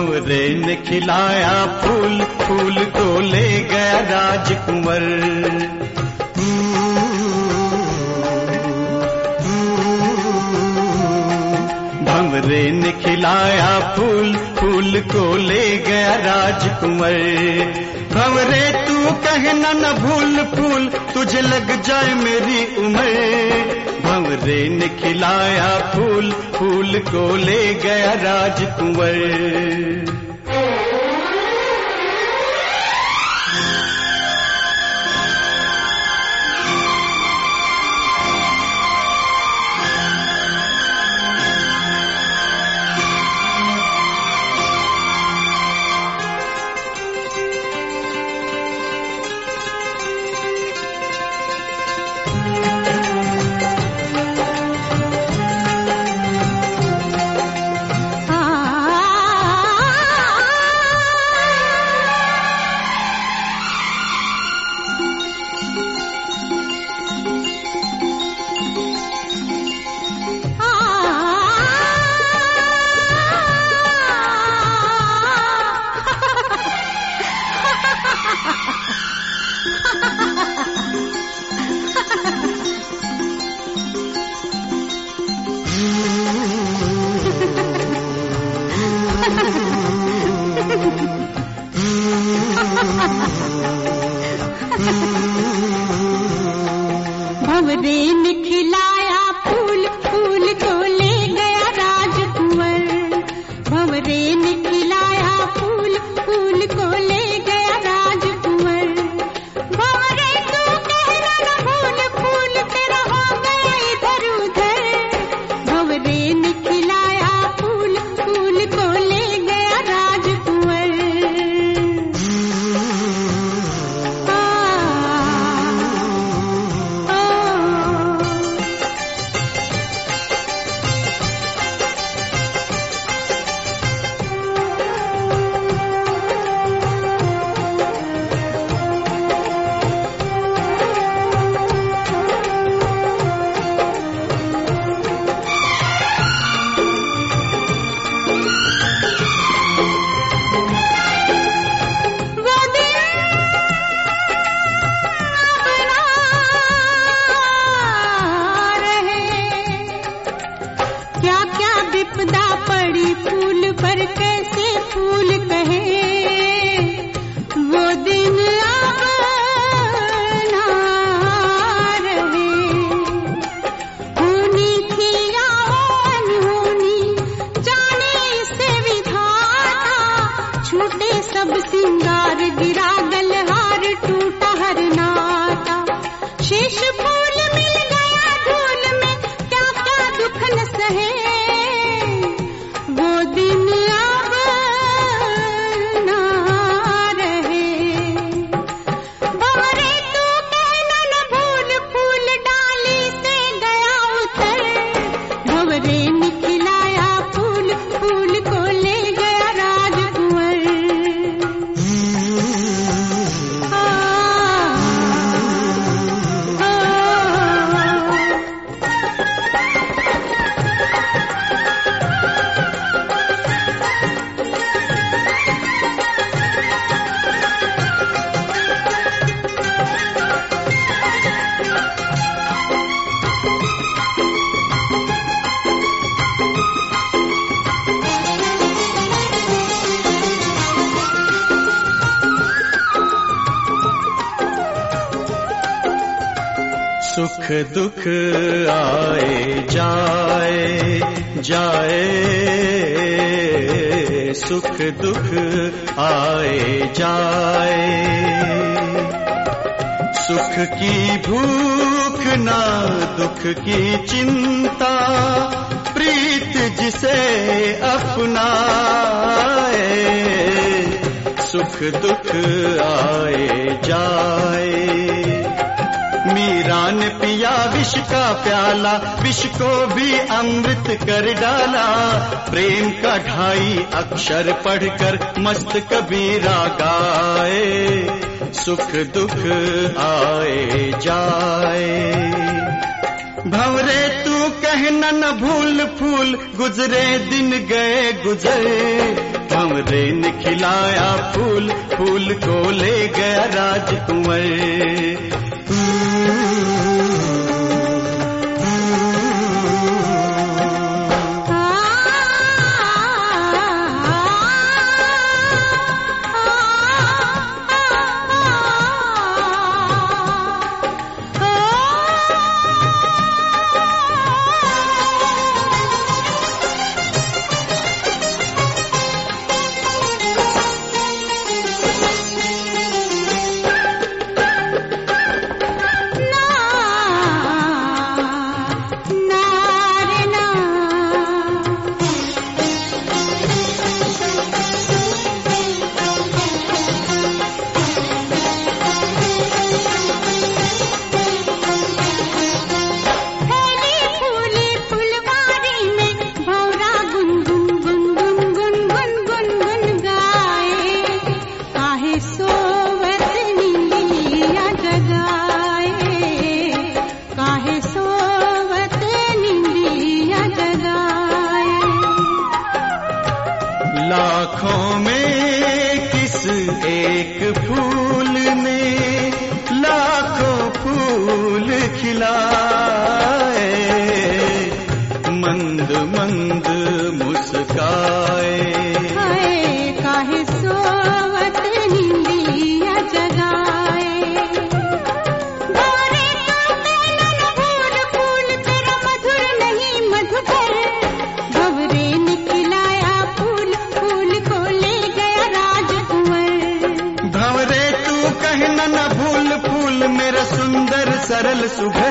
भंवरे ने खिलाया फूल, फूल को ले गया राजकुंवर। भंवरे ने खिलाया फूल, फूल को ले गया राजकुंवर। भंवरे तू कहना न भूल फूल, तुझे लग जाए मेरी उम्र। भंवरे ने खिलाया फूल, फूल को ले गया राजकुंवर। भंवरे ने खिलाया फूल, फूल को ले गया राजकुंवर। भंवरे ने खिलाया फूल, फूल को ले गया राजकुंवर। भंवरे तू कहना न भूल फूल, तेरा हो गया इधर उधर। भंवरे ने खिलाया फूल, फूल को ले गया राजकुंवर। विपदा पड़ी फूल पर कैसे फूल कहे, वो दिन अब ना रहे। होनी थी या अनहोनी जाने से विधाता, छूटे सब सिंगार गिरा गलहार टूटा हर नाता। शेष फूल मिल गया धूल में, क्या क्या दुख न सहे। वो दिन अब ना रहे। भंवरे तू कहना न भूल फूल डाली से गया उतर। भंवरे ने खिलाया फूल, फूल को ले गया राजकुंवर। सुख दुख आए जाए जाए, सुख दुख आए जाए। सुख की भूख ना दुख की चिंता, प्रीत जिसे अपनाए। सुख दुख आए जाए। मीरा ने पिया विष का प्याला, विष को भी अमृत कर डाला। प्रेम का 2.5 अक्षर पढ़कर मस्त कबीरा गाए। सुख दुख आए जाए। भंवरे तू कहना न भूल फूल, गुजरे दिन गए गुजर। भंवरे ने खिलाया फूल, फूल को ले गया राजकुंवर। लाखों में किस एक फूल ने लाखों फूल खिलाए, मंद मंद मुस्काए। हाय काहे सोवत निंदिया जगाए, भंवरे का नैनन फूल फूल तेरा मधुर नहीं मधुकर। भंवरे ने खिलाया फूल, फूल को ले गया राजकुंवर। भंवरे तू कहना न भूल फूल मेरा सुंदर सरल सुघर।